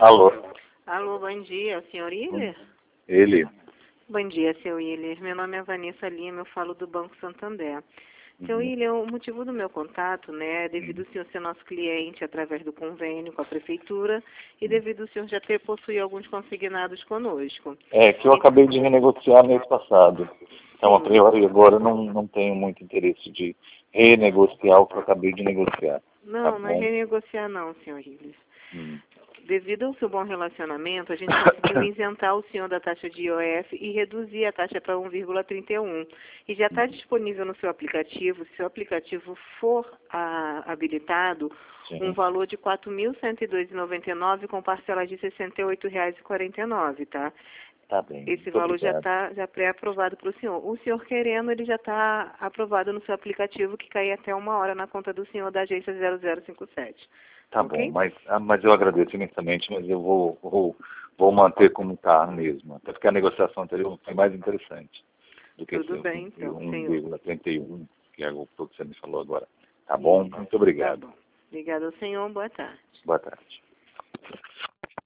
Alô? Alô, bom dia, senhor Iller? Ele? Bom dia, seu Iller. Meu nome é Vanessa Lima, eu falo do Banco Santander. Seu Iller, o motivo do meu contato, né, é devido ao senhor ser nosso cliente através do convênio com a prefeitura e devido ao senhor já ter possuído alguns consignados conosco. É, que eu acabei de renegociar mês passado. Então, a priori, agora não tenho muito interesse de renegociar o que eu acabei de negociar. Não, Tá não é bom? renegociar não, senhor Iller. Hum. Devido ao seu bom relacionamento, a gente conseguiu isentar o senhor da taxa de IOF e reduzir a taxa para 1,31. E já está disponível no seu aplicativo, se o aplicativo for habilitado, Sim. um valor de R$ 4.102,99 com parcelas de R$ 68,49, tá? Tá bem. Esse Muito valor já obrigado. está pré-aprovado para o senhor. O senhor querendo, ele já está aprovado no seu aplicativo, que cai até 1 hora na conta do senhor da agência 0057. Tá Ok? bom, mas eu agradeço imensamente, mas eu vou manter como está mesmo. Até porque a negociação anterior foi mais interessante do que Tudo esse bem, então, senhor. 1,31, que é o que você me falou agora. Tá bom? Muito Tá obrigado. bom. Obrigado ao senhor. Boa tarde. Boa tarde.